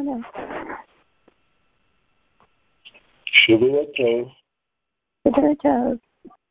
Shavua Tov. Shavua Tov.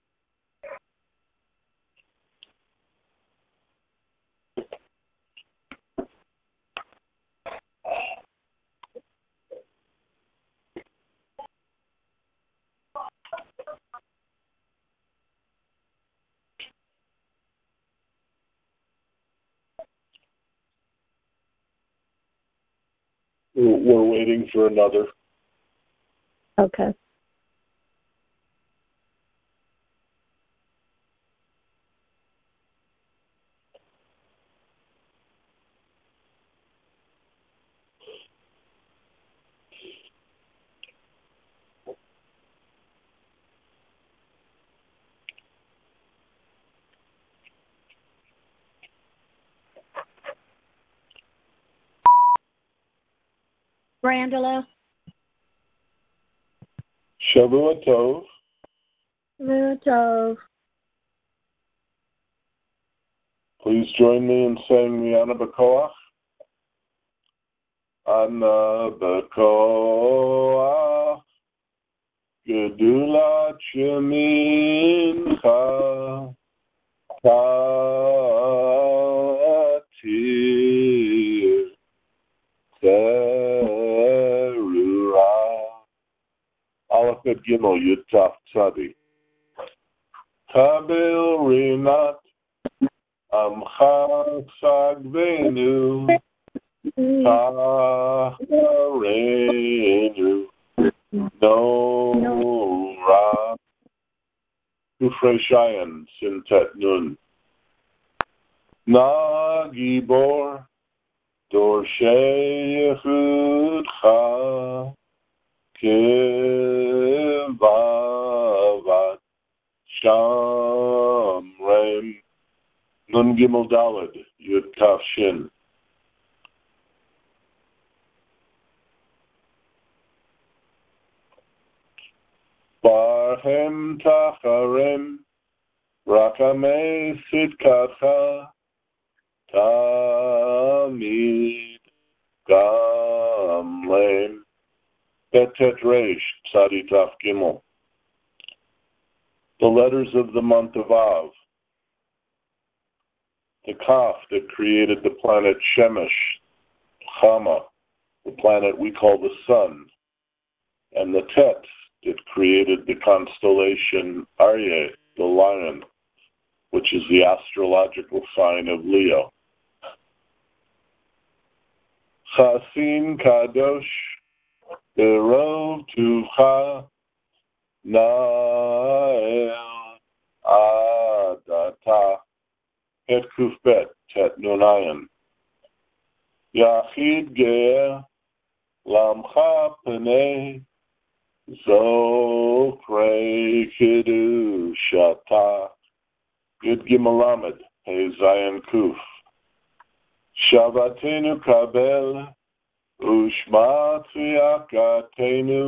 We're waiting for another. Okay. Brandela. Shavua Tov. Shavua Tov. Please join me in saying the Ana B'Koach. Ana B'Koach. Gedulat Shemincha. Tatir. Terura. Aleph Bet Gimel Yud Taf Tzadi. Kabil Rinat Amcha Sagvenu Tarenu Nora Ufrei Shayan Sintet Nun Na Gibor Dorshei Yechudcha Kivavat Shamrem Nun Gimel Daled Yud Kaf Shin. Barhem Tacharem Rakamei Sidkatcha Tamid Gamlem Betet Reish Tzadi Taf Gimel. The letters of the month of Av. The Kaf that created the planet Shemesh, Chama, the planet we call the sun, and the Tet that created the constellation Aryeh, the lion, which is the astrological sign of Leo. Chasin Kadosh, Berov Tuvcha, Nael Adata, Het Kufbet, Tet Nunayan. Yachid Ge'er, Lamcha Penei, Zokrei Kiddushata, Yud Gimel Lamed, Hey Zayin Kuf. Shavatenu Kabel, Ushma Tziyakatenu,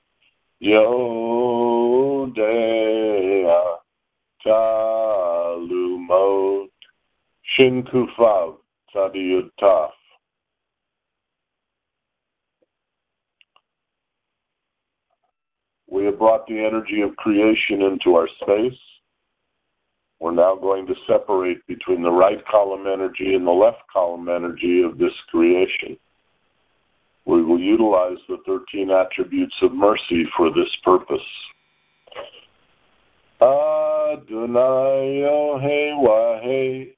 Yodea Talumot, Shin Kufav, Tzadi Yud Taf. We have brought the energy of creation into our space. We're now going to separate between the right column energy and the left column energy of this creation. We will utilize the 13 attributes of mercy for this purpose. Adonai Yohei Wahei,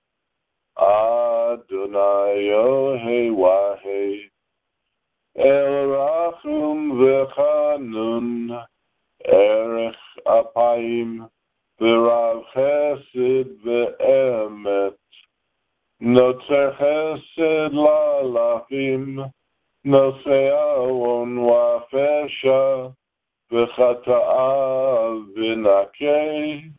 Adonai Yohei Wahei, El Rachum V'Chanun, Erech Apayim, V'Rav Chesed V'Emet, Notzer Chesed L'Alafim, Nosei Awon Wa'Fesha, V'Chata'a V'Nakei.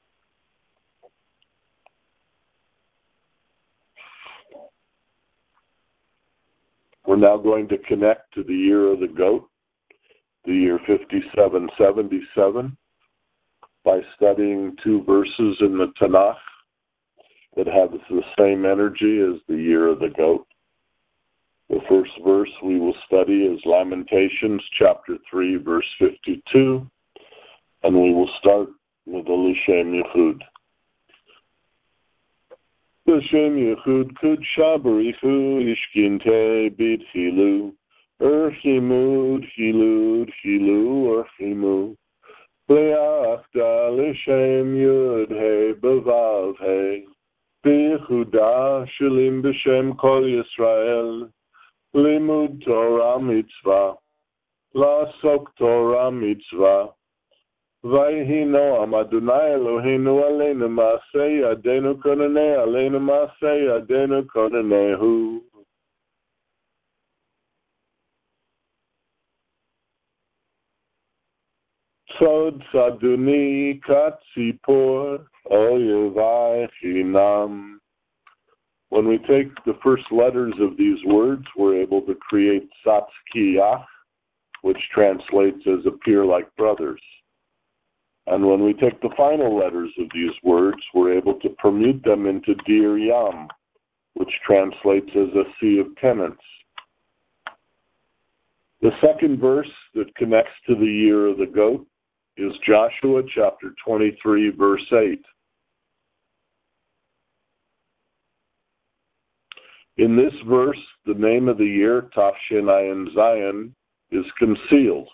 We're now going to connect to the year of the goat, the year 5777, by studying two verses in the Tanakh that have the same energy as the year of the goat. The first verse we will study is Lamentations chapter 3, verse 52, and we will start with the L'Shem Yichud. L'Shem Yichud Kudsha Barichu Ishkinte Bidchilu Urchimud Chilud Chilu Urchimu Leachda L'Shem Yud He Bevav He Bichuda Shalim B'Shem Kol Yisrael Limud Torah Mitzvah Lasok Torah Mitzvah Vayhi Noam Adonai Eloheinu Aleinu Maaseh Yadenu Konaneh Aleinu Maaseh Yadenu Konanehu. Sod Saduni Katzipor Oyevai Chinam. When we take the first letters of these words, we're able to create Satzkiyach, which translates as appear like brothers. And when we take the final letters of these words, we're able to permute them into Dir Yam, which translates as a sea of tenants. The second verse that connects to the year of the goat is Joshua chapter 23, verse 8. In this verse, the name of the year, Tafshin Ayin Zayin, is concealed.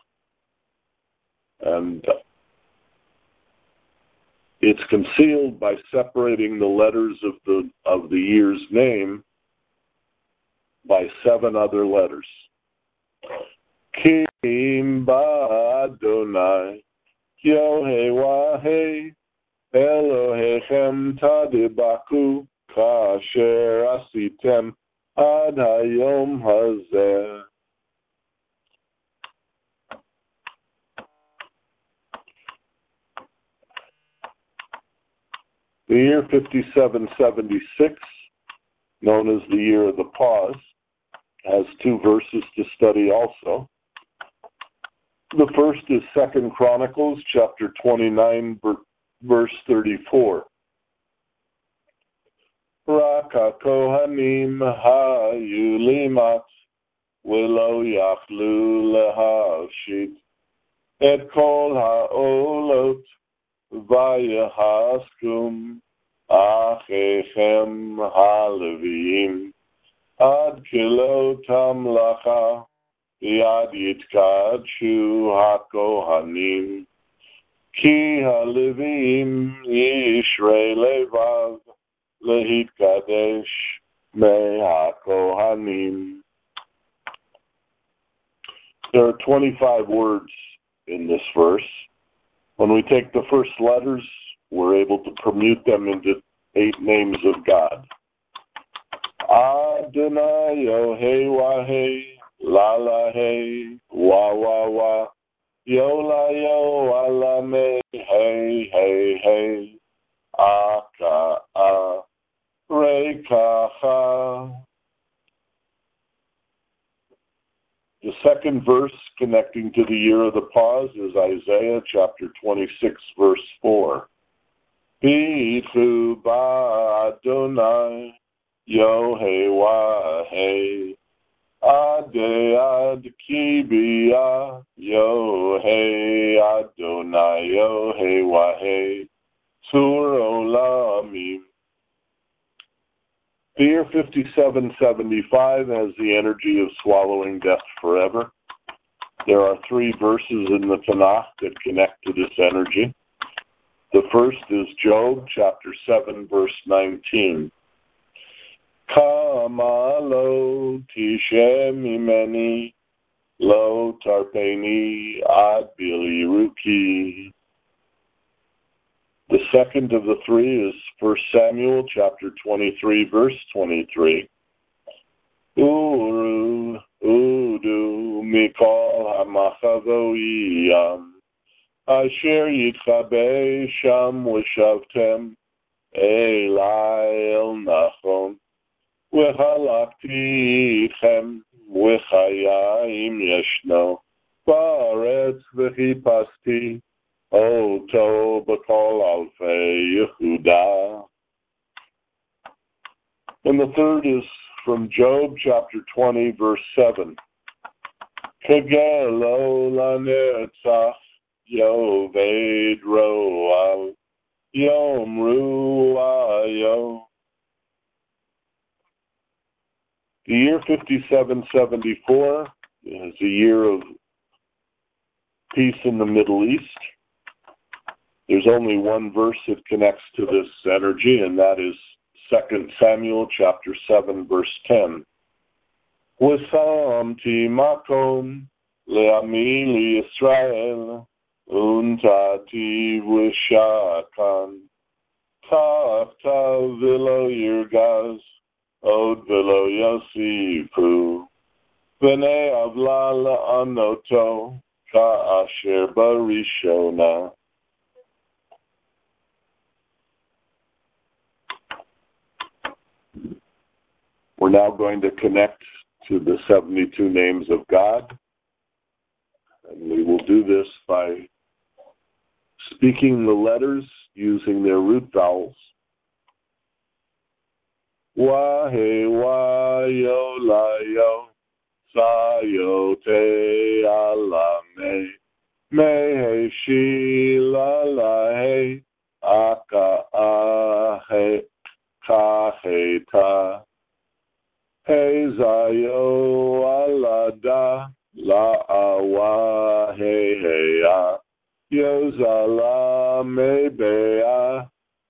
And it's concealed by separating the letters of the year's name by 7 other letters. Kim ba Adonai Yohei Elohechem tadibaku kasher asitem ad hayom hazeh. The year 5776, known as the year of the pause, has 2 verses to study also. The first is 2 Chronicles chapter 29, verse 34. Raka kohanim hayu limat v'lo yachlu lehashit et kol ha'olot vayahaskum achechem haleviim ad kilotam lacha yad yitkadshu hakohanim ki haleviim yishrei levav lehitkadesh me hakohanim. There are 25 words in this verse. When we take the first letters, we're able to permute them into 8 names of God. Adonai Yohei Wahei Lalahe Wa Wa Wa Yola Yo Alame Hey Hey Hey Aka A Rekacha. The second verse connecting to the year of the pause is Isaiah chapter 26, verse 4. Bichu ba Adonai Yohei Wahei Ade Ad Kibia Yohei Adonai Yohei Wahei Sur Olamim. The year 5775 has the energy of swallowing death forever. There are 3 verses in the Tanakh that connect to this energy. The first is Job chapter 7, verse 19. Kama lo tishem imeni lo tarpeni ad biliruki. The second of the 3 is 1 Samuel chapter 23, verse 23. Uru udu mikol hamachavoyam asher yitchabe sham v'shavtem elai el nachon v'halakti itchem v'chayim yeshno ba'aretz v'chipasti Oto B'kol Alfei Yehuda. And the third is from Job chapter 20, verse 7. Kegelo lanetzach yoved roa yom ruayo. The year 5774 is a year of peace in the Middle East. There's only one verse that connects to this energy, and that is 2 Samuel chapter 7, verse 10. Wasamti makom le'ami Yisrael untati v'shakan tafta v'lo yirgaz od v'lo yosifu v'nei avla la'anoto ka'asher barishona. We're now going to connect to the 72 names of God, and we will do this by speaking the letters using their root vowels. Wahe wayo layo sayo te alame mehe shila lahe aka ahe kaheta. Hey zayo alada la awa hey hey ya yozala mebea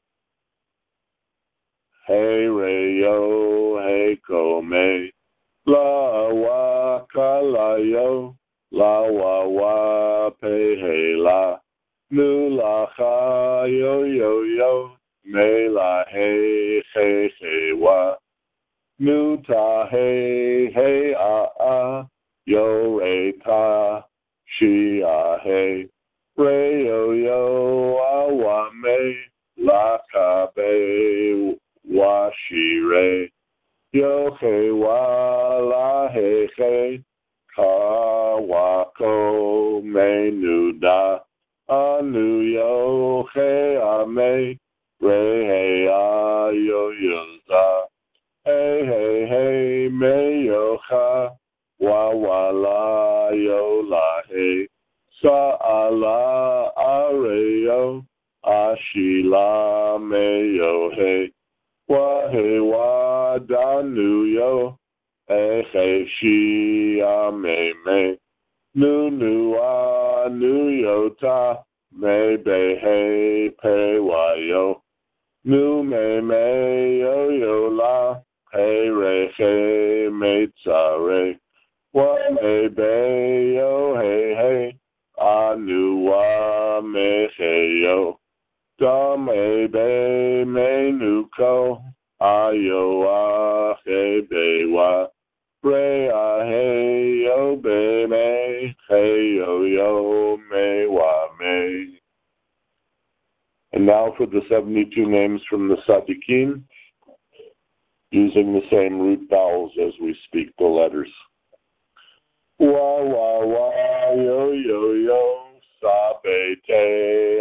hey reyo hey kome la awa kalayo la wawa pe hey la nu la cha yo yo yo me la hey hey hey wa nu ta hey hey yo re ta shi hey re yo awa me la ka be wa shi re yo he wa la he ka wa ko me nu da anu yo he me re he yo yo za. Hey, hey, hey, me yo cha, wa wa la yo la hey, sa ala are yo, ashila me yo hey, wa hey wa da nu yo, hey shi me, nu nu yo ta, me be hey pe wa yo, nu me yo yo la. Hey re hey me tsare wa me be yo hey hey anu wa me hey yo da me be me nu ko ayo a hey be wa re a hey yo be me hey yo yo me wa me. And now for the 72 names from the Tzaddikim, using the same root vowels as we speak the letters. Wa wa wa yo yo yo sa be te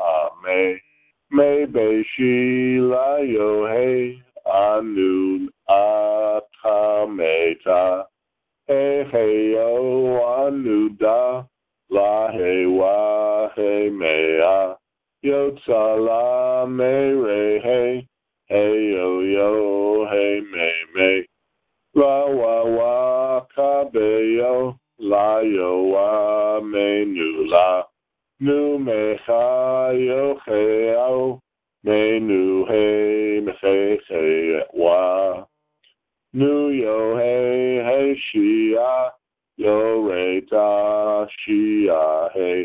me be shi la yo hey anu ata me ta hey hey yo anu da la hey wa hey me yo tsa la me re hey. Hey yo yo, hey me, la wa wa ka be yo, la yo wa me nu me cha yo hey ao, me nu hey me hey wa, nu yo hey shia, yo re ta shia hey.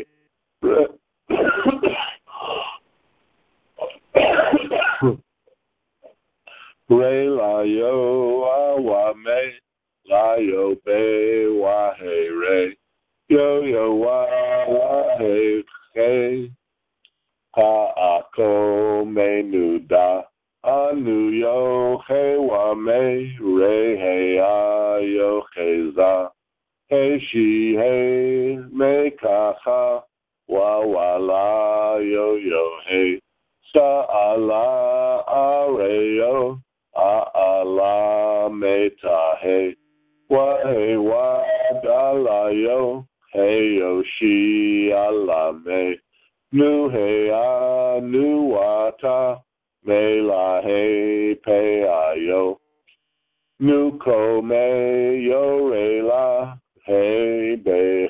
Re la yo awa me la yo be wa hey re yo yo wa hey hey ha ako me nu da anu yo hey wa me re hey yo hey za hey she hey me ka ha wa la yo yo hey sa ala are yo. La me tahe. Wahe wadalayo. Heyoshi alame. Nuhea nuwata. Melahe peayo. Nuko me yorela. Hey be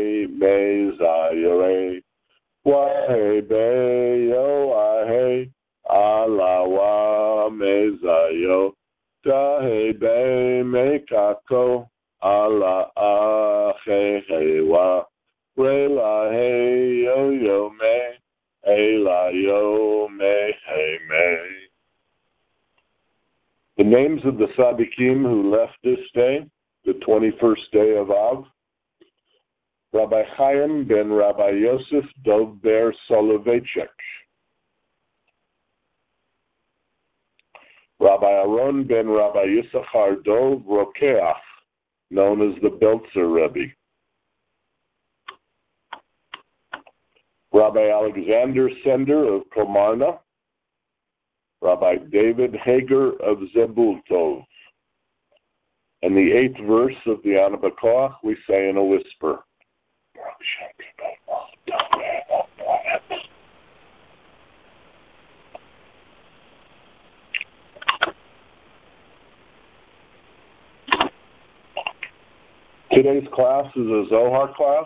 zayore. Wahe be yo ahe. Alawa mezayo. Dahe be mekako. Ala ahehewa. Rela he yo yo me. Ela yo me he me. The names of the Tzaddikim who left this day, the 21st day of Av: Rabbi Chaim ben Rabbi Yosef Dov Ber Soloveitchik, Rabbi Aaron ben Rabbi Yisachar Dov Rokeach, known as the Belzer Rebbe, Rabbi Alexander Sender of Komarna, Rabbi David Hager of Zebultov. And the 8th verse of the Ana B'Koach we say in a whisper. Today's class is a Zohar class.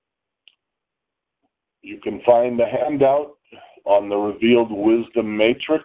You can find the handout on the Revealed Wisdom Matrix.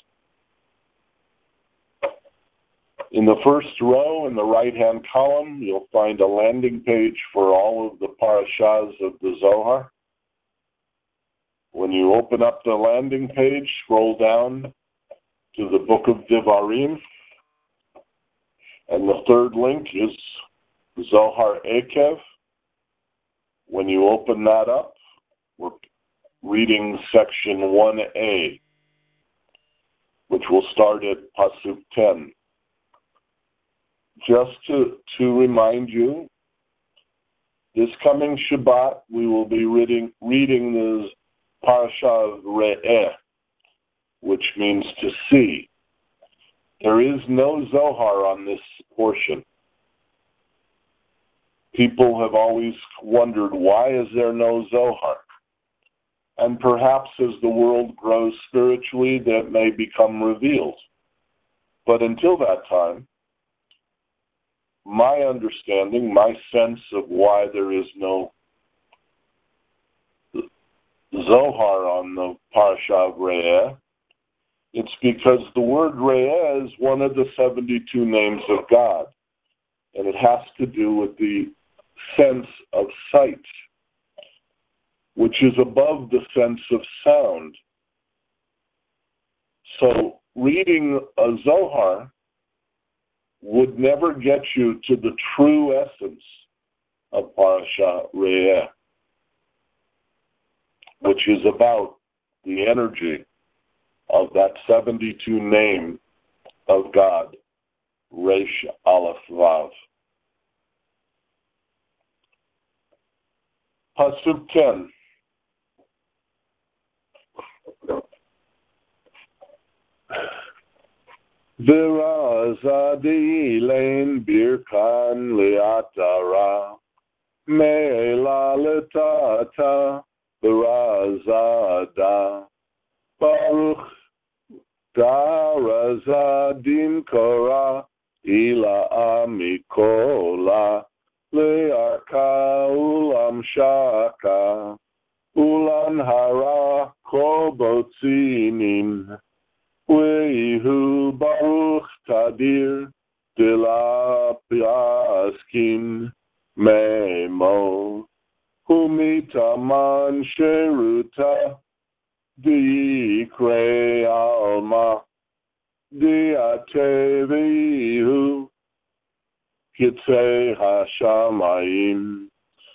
In the first row in the right-hand column, you'll find a landing page for all of the parashas of the Zohar. When you open up the landing page, scroll down to the Book of Devarim, and the third link is Zohar Ekev. When you open that up, we're reading section 1a, which will start at Pasuk 10. Just to remind you, this coming Shabbat we will be reading the Parasha of Re'eh, which means to see. There is no Zohar on this portion. People have always wondered, why is there no Zohar? And perhaps as the world grows spiritually, that may become revealed. But until that time, my understanding, my sense of why there is no Zohar on the Parasha of Re'eh, it's because the word Re'eh is one of the 72 names of God, and it has to do with the sense of sight, which is above the sense of sound. So reading a Zohar would never get you to the true essence of Parasha Re'eh, which is about the energy of that 72 name of God, Resh Aleph Vav. Pasuk 10. V'razadi lein birkan le'atara me'ela letata v'razada baruch da'razadim kora ila amikola le'arka ulam shaka ulan hara kobotzinin Wehu Baruch Tadir Dila Piaskin Memo Humitaman Sheruta Dikre Alma Diatevihu Kitse Hashamayim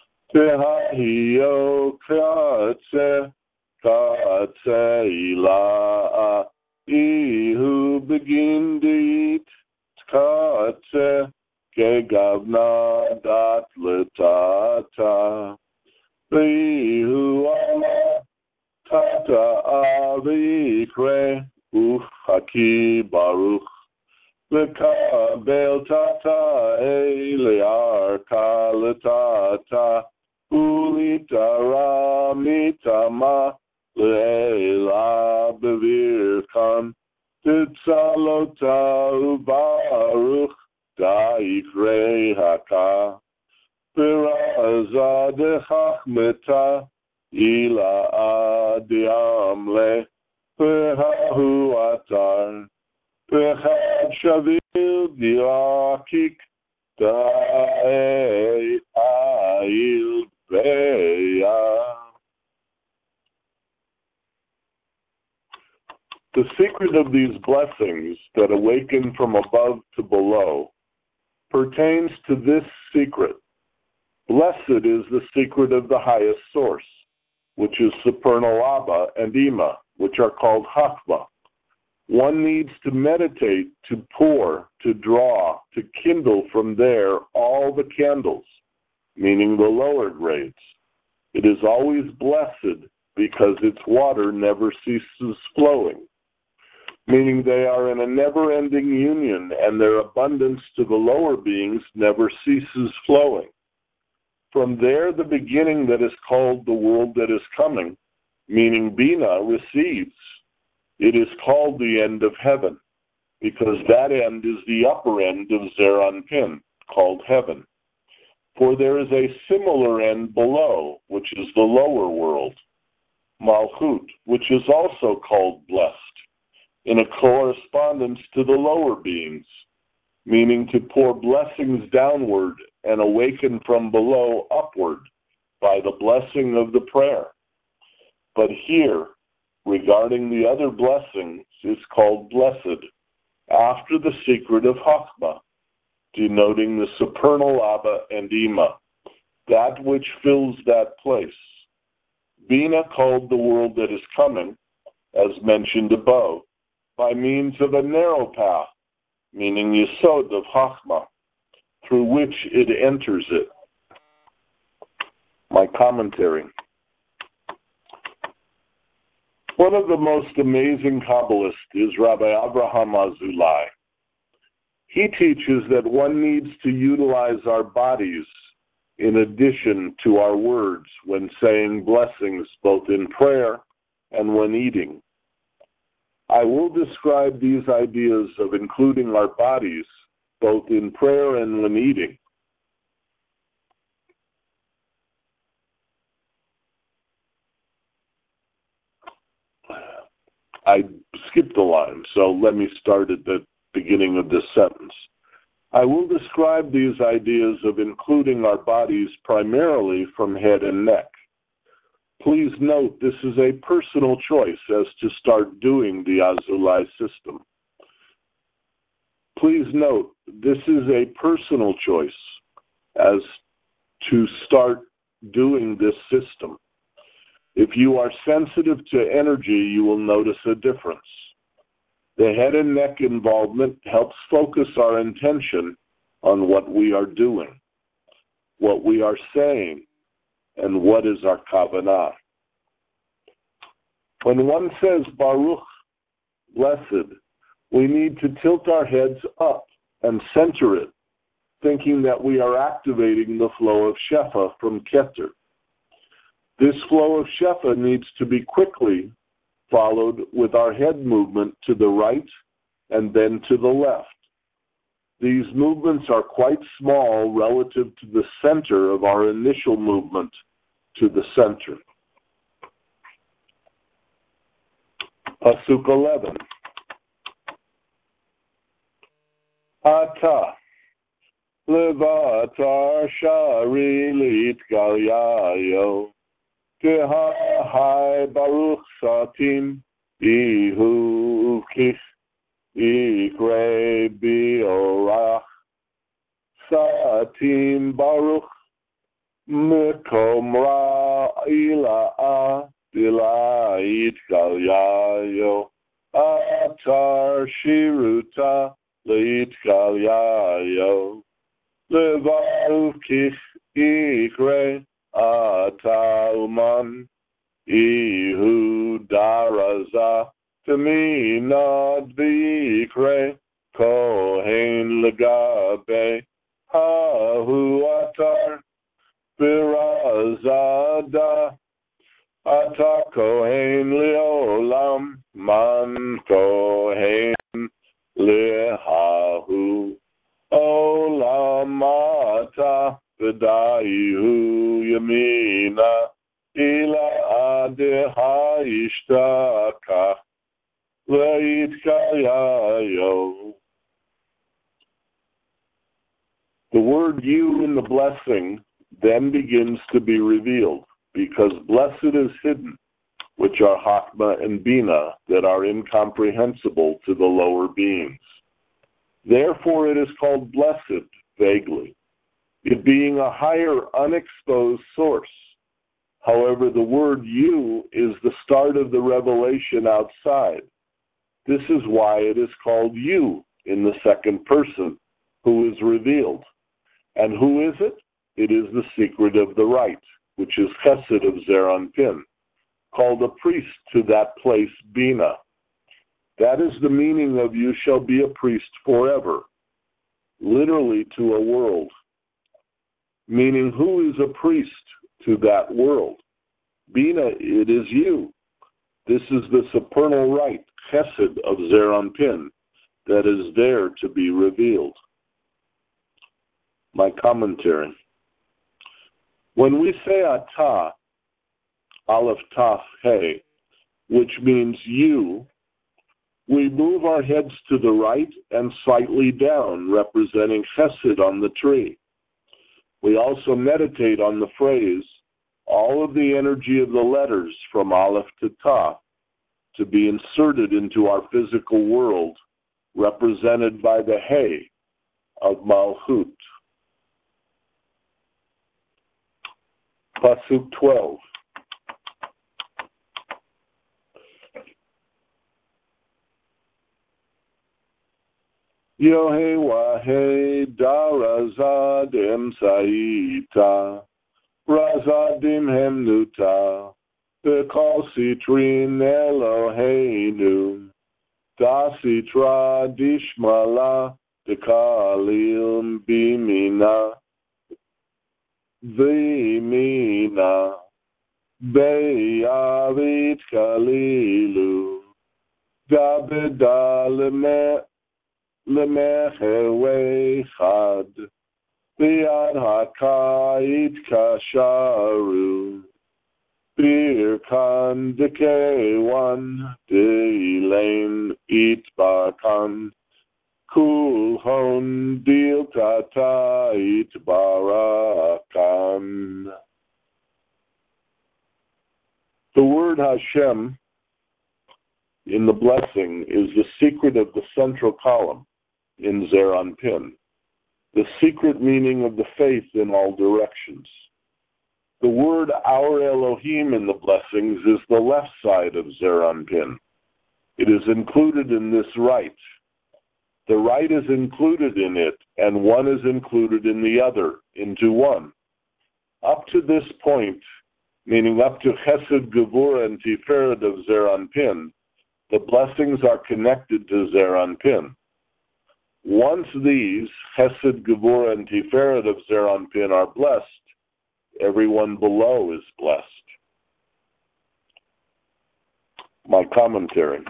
Tehahio Katse Ila Ihu begin dit katse kegavna dat letata. Ihu ala tata avikre uchaki baruch Lekabel tata eliar kalatata ulitara mitama leila bevirkan titzalota ubaruch daikre haka piraza de chachmeta ila adiamle pehahu atar pehad shavil diakik dae ail beya. The secret of these blessings that awaken from above to below pertains to this secret. Blessed is the secret of the highest source, which is supernal Abba and Ima, which are called Chachma. One needs to meditate, to pour, to draw, to kindle from there all the candles, meaning the lower grades. It is always blessed because its water never ceases flowing, meaning they are in a never-ending union and their abundance to the lower beings never ceases flowing. From there, the beginning that is called the world that is coming, meaning Bina, receives. It is called the end of heaven, because that end is the upper end of Zeir Anpin, called heaven. For there is a similar end below, which is the lower world, Malchut, which is also called blessed, in a correspondence to the lower beings, meaning to pour blessings downward and awaken from below upward by the blessing of the prayer. But here, regarding the other blessings, is called blessed, after the secret of Chachma, denoting the supernal Abba and Ima, that which fills that place. Bina called the world that is coming, as mentioned above, by means of a narrow path, meaning Yesod of Chachma, through which it enters it. My commentary. One of the most amazing Kabbalists is Rabbi Abraham Azulai. He teaches that one needs to utilize our bodies in addition to our words when saying blessings, both in prayer and when eating. I will describe these ideas of including our bodies both in prayer and when eating. I skipped a line, so let me start at the beginning of this sentence. I will describe these ideas of including our bodies primarily from head and neck. Please note this is a personal choice as to start doing the Azulai system. Please note this is a personal choice as to start doing this system. If you are sensitive to energy, you will notice a difference. The head and neck involvement helps focus our intention on what we are doing, what we are saying, and what is our kavanah. When one says Baruch, blessed, we need to tilt our heads up and center it, thinking that we are activating the flow of Shefa from Keter. This flow of Shefa needs to be quickly followed with our head movement to the right and then to the left. These movements are quite small relative to the center of our initial movement to the center. Pasuk 11. Ata levatar shari litgalyayo tehai baruch satim ihu kich ikre biorach satim baruch mekom ra'ila dilait galyayo atar shiruta leit galyayo levaruch kich ikre Atauman Ihu Daraza Tamina Vikre Kohen legabe hahu atar birazada ata Kohen leolam man Kohen lehahu olamata v'dayihu yamina ila adeha ishtaka v'yitkayayo. The word you in the blessing then begins to be revealed, because blessed is hidden, which are Chachma and Bina, that are incomprehensible to the lower beings. Therefore it is called blessed, vaguely, it being a higher, unexposed source. However, the word you is the start of the revelation outside. This is why it is called you in the second person, who is revealed. And who is it? It is the secret of the right, which is Chesed of Zeir Anpin, called a priest to that place, Bina. That is the meaning of you shall be a priest forever, literally to a world. Meaning, who is a priest to that world? Bina, it is you. This is the supernal right, Chesed of Zeir Anpin, that is there to be revealed. My commentary. When we say Atah, Aleph Taf He, which means you, we move our heads to the right and slightly down, representing Chesed on the tree. We also meditate on the phrase, all of the energy of the letters from Aleph to Taf, to be inserted into our physical world, represented by the He of Malchut. Pasuk 12. Yohe wahe darazadim saita, razadim hemnuta, bekal sitrin Eloheinu, dasitra dishmala, dekalim bimina, vimina, beyavit kalilu, dabedaleme, Lemecher Wechad, Biad Hakait Kasharu, Birkan Dekewan, Deilain Itbarkan, Kulhon Dil Tata Itbarakan. The word Hashem in the blessing is the secret of the central column in Zeir Anpin, the secret meaning of the faith in all directions. The word our Elohim in the blessings is the left side of Zeir Anpin. It is included in this right. The right is included in it, and one is included in the other, into one. Up to this point, meaning up to Chesed, Gevurah, and Tiferet of Zeir Anpin, the blessings are connected to Zeir Anpin. Once these, Chesed, Gevurah, and Tiferet of Zeir Anpin are blessed, everyone below is blessed. My commentary.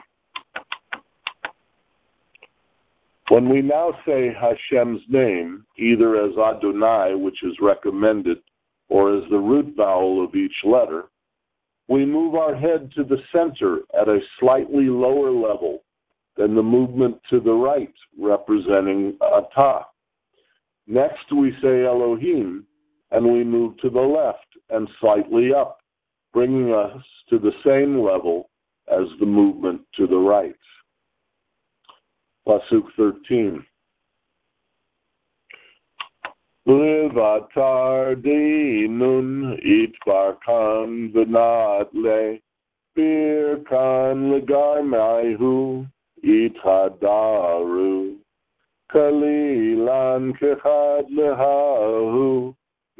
When we now say Hashem's name, either as Adonai, which is recommended, or as the root vowel of each letter, we move our head to the center at a slightly lower level than the movement to the right, representing Atah. Next, we say Elohim, and we move to the left and slightly up, bringing us to the same level as the movement to the right. Pasuk 13. Livatar dinun itbarkan v'nat le birkan legarmaihu Itadaru Kalilan Kechad Lehahu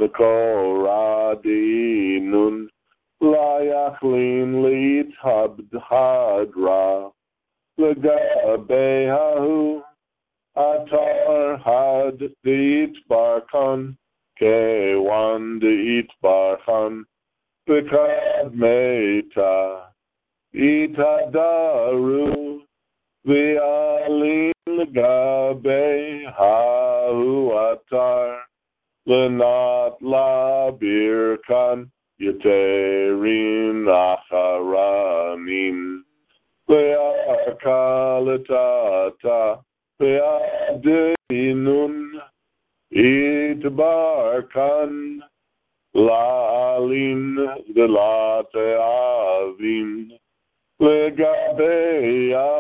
Mekoradinun Layachlin Leithabdhadra Legabehahu Atar had deit barkan, kewan deit barkan, bekad meta, itadaru, vialin gabe ha'u atar, lenat la birkan, yeterin acharanim, ve'akalatata, ve'adinun, itbarkan, la'alin, ve'late'avin, ve'gabeya,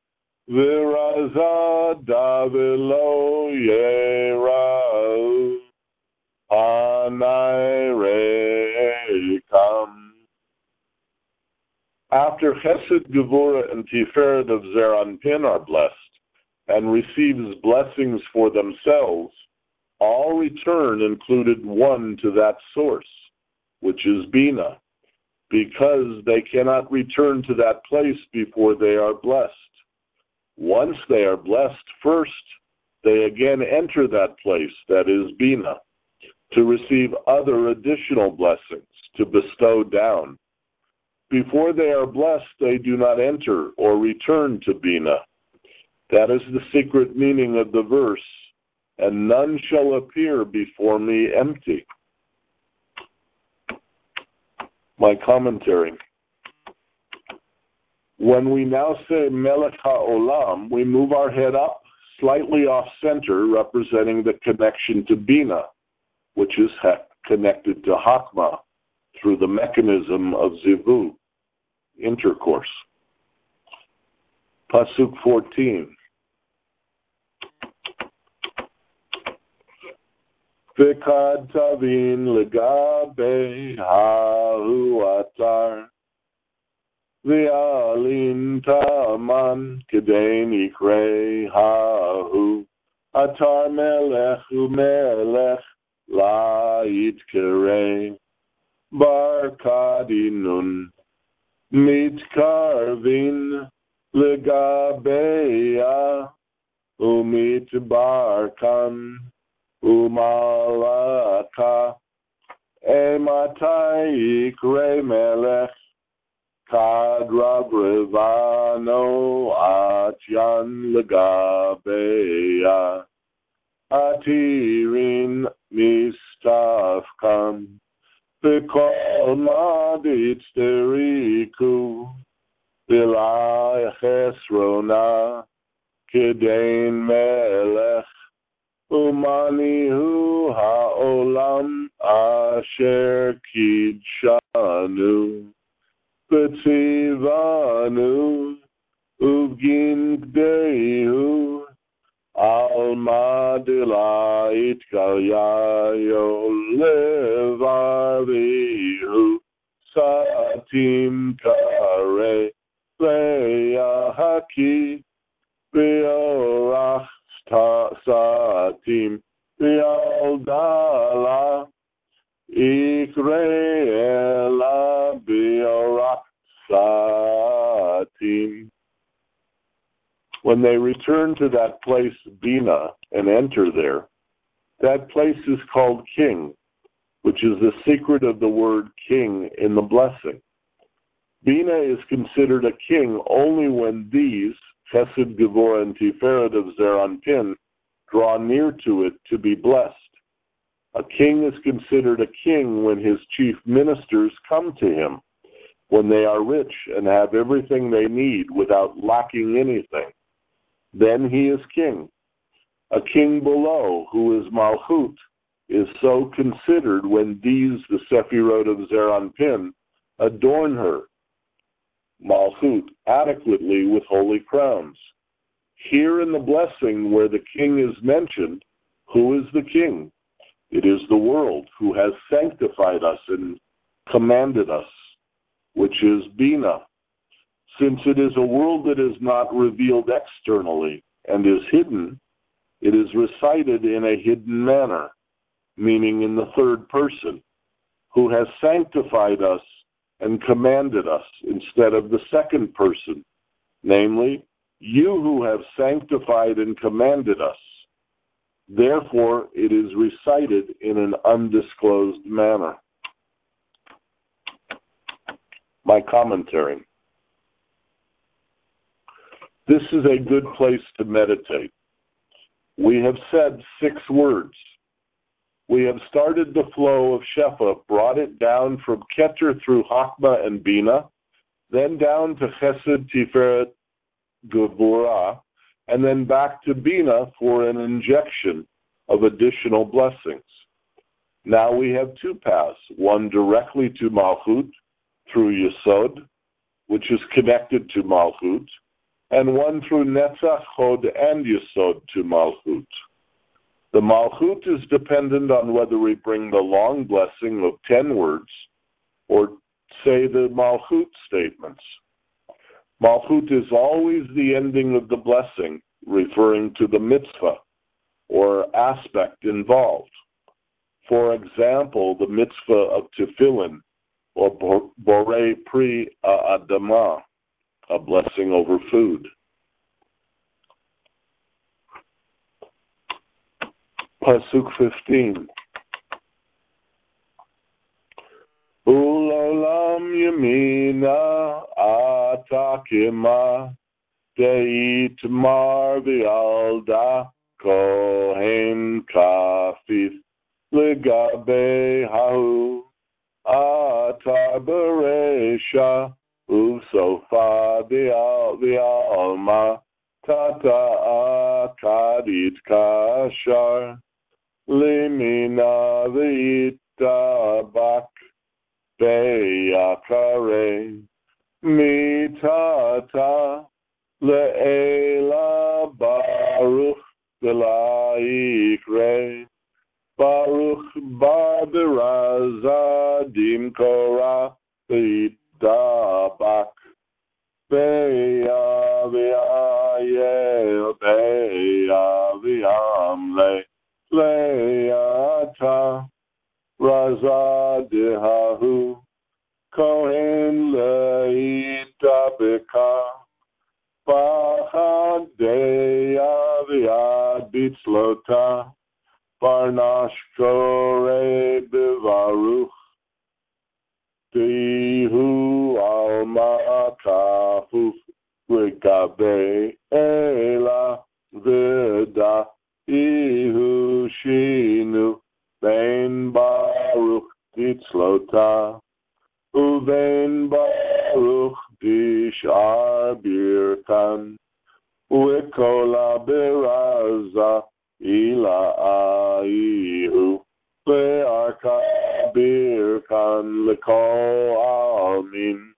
ve'razada ve'lo yera'u, anairekam. After Chesed, Gevurah, and Tiferet of Zeranpin are blessed, and receives blessings for themselves, all return included one to that source, which is Bina, because they cannot return to that place before they are blessed. Once they are blessed first, they again enter that place, that is Bina, to receive other additional blessings, to bestow down. Before they are blessed, they do not enter or return to Bina. That is the secret meaning of the verse, and none shall appear before me empty. My commentary. When we now say Melech HaOlam, we move our head up, slightly off center, representing the connection to Bina, which is connected to Hakma through the mechanism of Zivu, intercourse. Pasuk 14. V'kad tavin legabe ha'u atar, v'alin ta'aman kedei nikre ha'u, atar melech u'melech la yitkere, bar kadinun, mitkarvin legabeya, umitbarkan, umalaka, ematai ikre melech, kadrab revano atyan legabeya, atirin mistafkam, v'kol madit deriku, v'lai chesrona, kedein melech, umanihu ha'olam asher kidshanu, v'tzivanu, uvgin gdehu, alma dilait kalyayo levavihu, satim kare, le'ahaki, v'yorach satim, v'aldala, ikre'ela v'yorach satim. When they return to that place, Bina, and enter there, that place is called king, which is the secret of the word king in the blessing. Bina is considered a king only when these, Chesed, Gevurah, and Tiferet of Zeranpin, draw near to it to be blessed. A king is considered a king when his chief ministers come to him, when they are rich and have everything they need without lacking anything. Then he is king. A king below, who is Malchut, is so considered when these, the Sephirot of Zeranpin, adorn her, Malchut, adequately with holy crowns. Here in the blessing where the king is mentioned, who is the king? It is the world who has sanctified us and commanded us, which is Bina. Since it is a world that is not revealed externally and is hidden, it is recited in a hidden manner, meaning in the third person, who has sanctified us and commanded us instead of the second person, namely, You who have sanctified and commanded us. Therefore, it is recited in an undisclosed manner. My commentary. This is a good place to meditate. We have said 6 words. We have started the flow of Shefa, brought it down from Keter through Hakma and Bina, then down to Chesed, Tiferet, Gevurah, and then back to Bina for an injection of additional blessings. Now we have 2 paths, one directly to Malchut through Yesod, which is connected to Malchut, and one through Netzach, Chod, and Yesod to Malchut. The Malchut is dependent on whether we bring the long blessing of 10 words or say the Malchut statements. Malchut is always the ending of the blessing, referring to the mitzvah or aspect involved. For example, the mitzvah of tefillin or borei pri adama, a blessing over food. Pasuk 15. Ulolam yamina atakima deitmar v'alda kohen kafif legabe hahu atar beresha usofa v'alma tata akadit kashar limina v'itabak be'akare mitata le'ela baruch v'la'ikre baruch bar beraza dimkora v'itabak be'a v'ayel be'a v'amle le'ata Raza dehahu kohen leitabeka bahadeya viad bitzlota barnash kore bevaruch dihu alma kafuf legabe ela vida ihu shinu Ben Baruch Titzlota, Uven Baruch Dishar Birkan, Uekola Beraza Ila Aihu, Learka Birkan Leko Almin.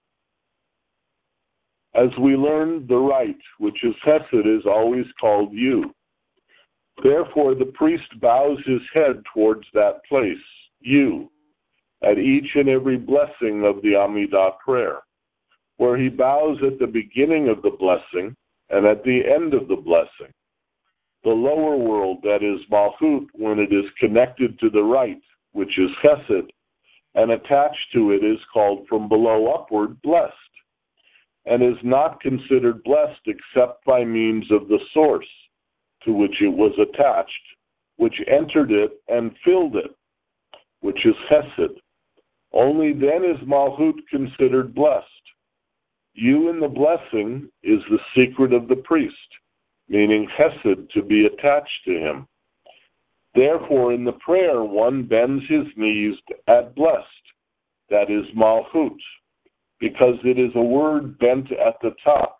As we learned, the right, which is Hesed, is always called you. Therefore, the priest bows his head towards that place, you, at each and every blessing of the Amidah prayer, where he bows at the beginning of the blessing and at the end of the blessing. The lower world, that is Malchut, when it is connected to the right, which is Chesed, and attached to it is called from below upward blessed, and is not considered blessed except by means of the source to which it was attached, which entered it and filled it, which is Chesed. Only then is Malchut considered blessed. You in the blessing is the secret of the priest, meaning Chesed, to be attached to him. Therefore, in the prayer, one bends his knees at blessed, that is Malchut, because it is a word bent at the top.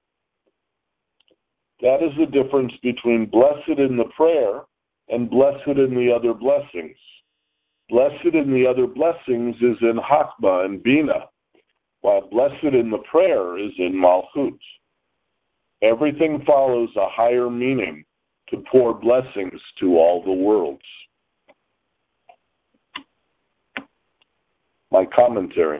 That is the difference between blessed in the prayer and blessed in the other blessings. Blessed in the other blessings is in Hakma and Bina, while blessed in the prayer is in Malchut. Everything follows a higher meaning to pour blessings to all the worlds. My commentary.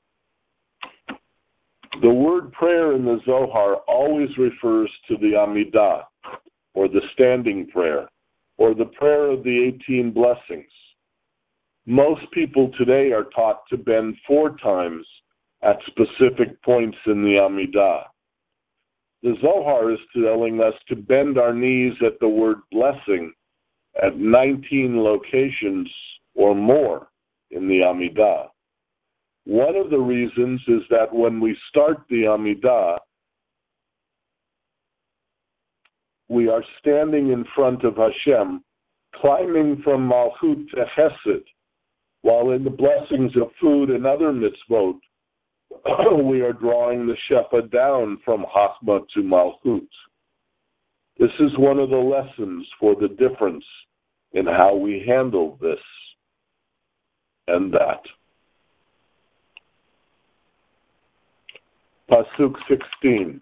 The word prayer in the Zohar always refers to the Amidah, or the standing prayer, or the prayer of the 18 blessings. Most people today are taught to bend 4 times at specific points in the Amidah. The Zohar is telling us to bend our knees at the word blessing at 19 locations or more in the Amidah. One of the reasons is that when we start the Amidah, we are standing in front of Hashem, climbing from Malchut to Chesed, while in the blessings of food and other mitzvot, we are drawing the Shefa down from Chachma to Malchut. This is one of the lessons for the difference in how we handle this and that. Pasuk 16.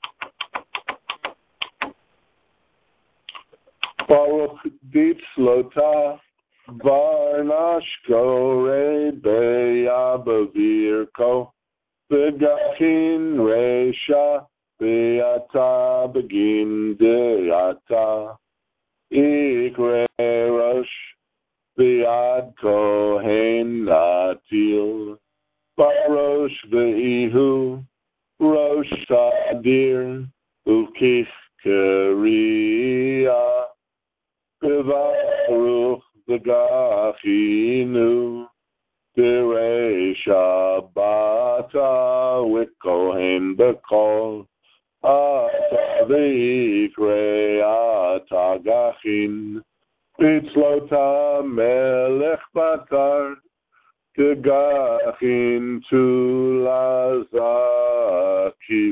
Baruch ditzlota varnashko rebeya bevirko begachin resha beata begin deata ikre rosh bead kohen natil barosh veihu rosh sadir ukich keria Baruch v'gachinu Direi Shabbata Wikohen Bekol Ata V'ikre Ata Gachin Bitzlota Melech Batar Kegachin Tulazakif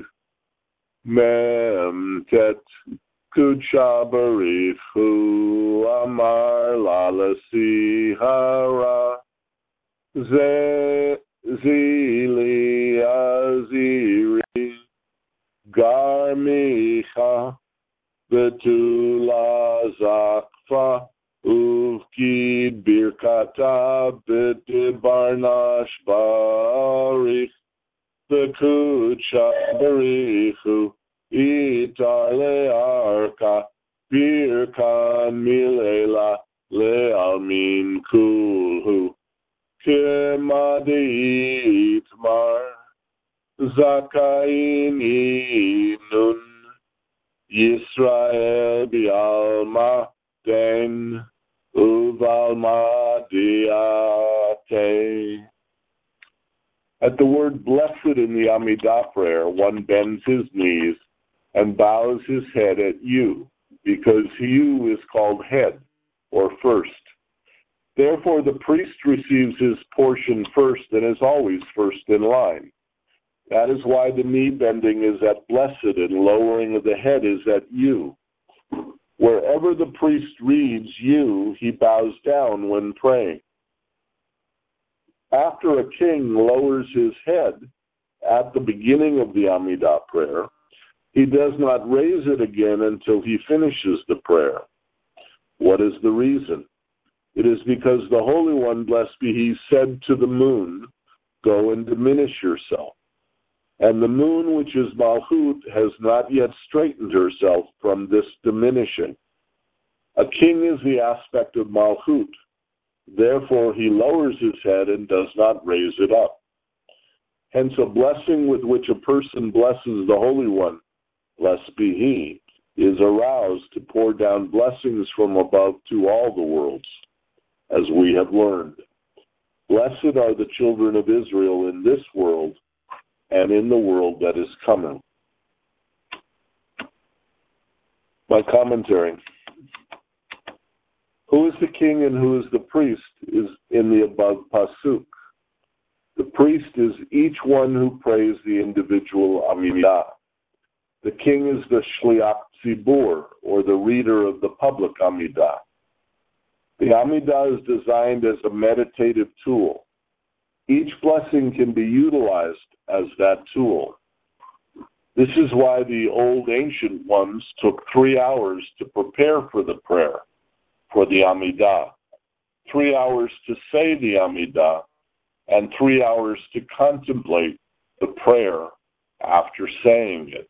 Memtet Kudsha Barichu Amar Lalasi Hara Zili Aziri Garmicha Betula Zakfa Uvki Birkata Betibarnash Barich Bekudsha Barichu Itar le'arka, birkan milela le'almin kulhu. Kemadi itmar, zakain inun. Yisrael bi'alma den, uvalma diate. At the word blessed in the Amidah prayer, one bends his knees and bows his head at you, because you is called head, or first. Therefore the priest receives his portion first and is always first in line. That is why the knee bending is at blessed and lowering of the head is at you. Wherever the priest reads you, he bows down when praying. After a king lowers his head at the beginning of the Amidah prayer, he does not raise it again until he finishes the prayer. What is the reason? It is because the Holy One, blessed be He, said to the moon, "Go and diminish yourself." And the moon, which is Malchut, has not yet straightened herself from this diminishing. A king is the aspect of Malchut. Therefore, he lowers his head and does not raise it up. Hence, a blessing with which a person blesses the Holy One, blessed be He, is aroused to pour down blessings from above to all the worlds, as we have learned. Blessed are the children of Israel in this world and in the world that is coming. My commentary. Who is the king and who is the priest is in the above pasuk. The priest is each one who prays the individual Amidah. The king is the Shliach Tzibur, or the reader of the public Amidah. The Amidah is designed as a meditative tool. Each blessing can be utilized as that tool. This is why the old ancient ones took 3 hours to prepare for the prayer, for the Amidah, 3 hours to say the Amidah, and 3 hours to contemplate the prayer after saying it.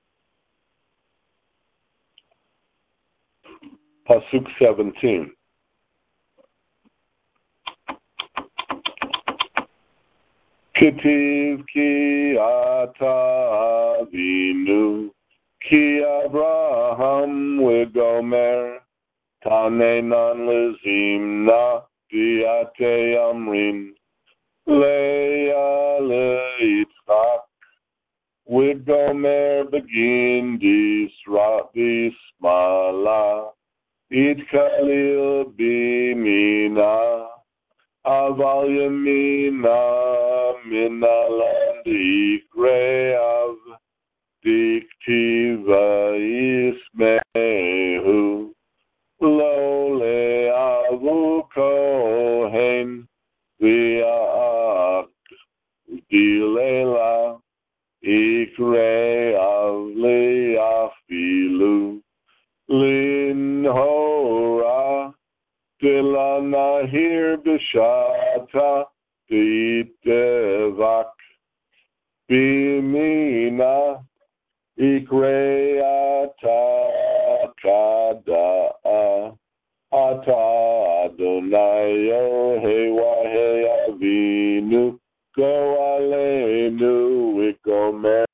Pasuk 17. Ketiv ki ata avinu, Ki Abraham Wigomer Tanenan Lizimna Diate Amrin Leia Leitzchak Wigomer Begin Dismala Itkalil Bimina Aval Yamina Minaland Ikreav Diktiva Ismehu Lo Leavu Kohen Viak Dilela Ikreav Leafilu Lin Hora Tilanahir Bishata Ditevak Bimina Ikreata Kada Ata Adonai Yohewa Avinu Go Aleinu Ikomer.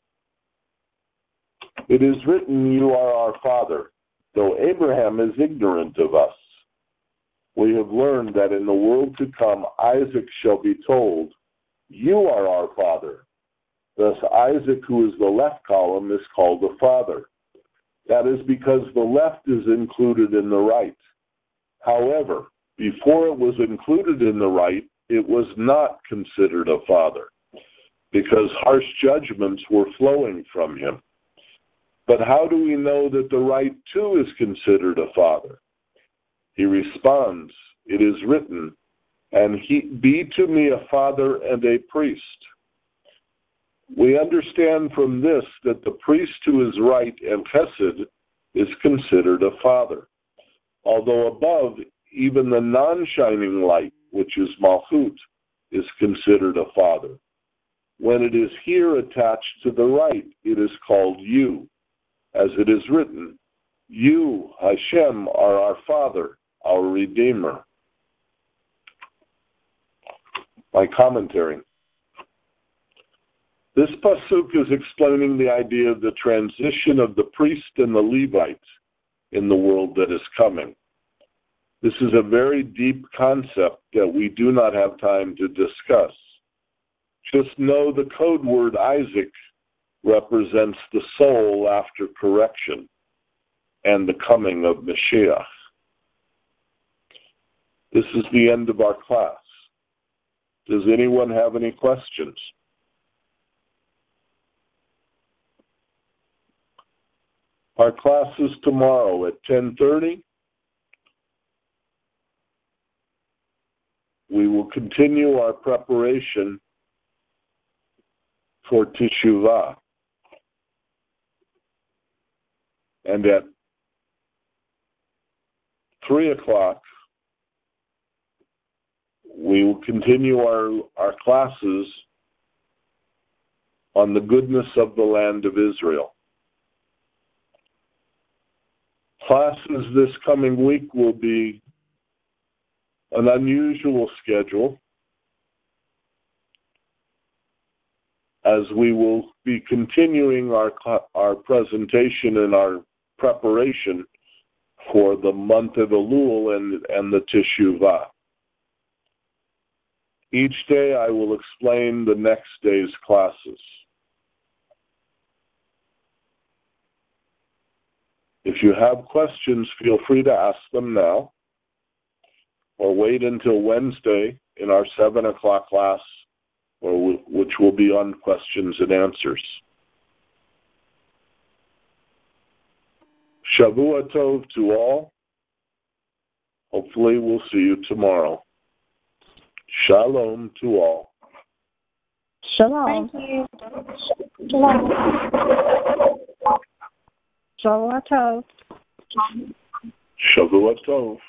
It is written, you are our father, though Abraham is ignorant of us. We have learned that in the world to come, Isaac shall be told, you are our father. Thus Isaac, who is the left column, is called the father. That is because the left is included in the right. However, before it was included in the right, it was not considered a father, because harsh judgments were flowing from him. But how do we know that the right too is considered a father? He responds, it is written, and he be to me a father and a priest. We understand from this that the priest who is right and chesed is considered a father. Although above, even the non-shining light, which is malchut, is considered a father. When it is here attached to the right, it is called you. As it is written, you, Hashem, are our Father, our Redeemer. My commentary. This pasuk is explaining the idea of the transition of the priest and the Levite in the world that is coming. This is a very deep concept that we do not have time to discuss. Just know the code word Isaac represents the soul after correction and the coming of Mashiach. This is the end of our class. Does anyone have any questions? Our class is tomorrow at 10:30. We will continue our preparation for Teshuvah. And at 3 o'clock, we will continue our classes on the goodness of the land of Israel. Classes this coming week will be an unusual schedule, as we will be continuing our presentation and our preparation for the month of Elul and the Teshuvah. Each day I will explain the next day's classes. If you have questions, feel free to ask them now, or wait until Wednesday in our 7 o'clock class, which will be on questions and answers. Shavua Tov to all. Hopefully we'll see you tomorrow. Shalom to all. Shalom. Thank you. Shalom. Shavua Tov. Shavua Tov.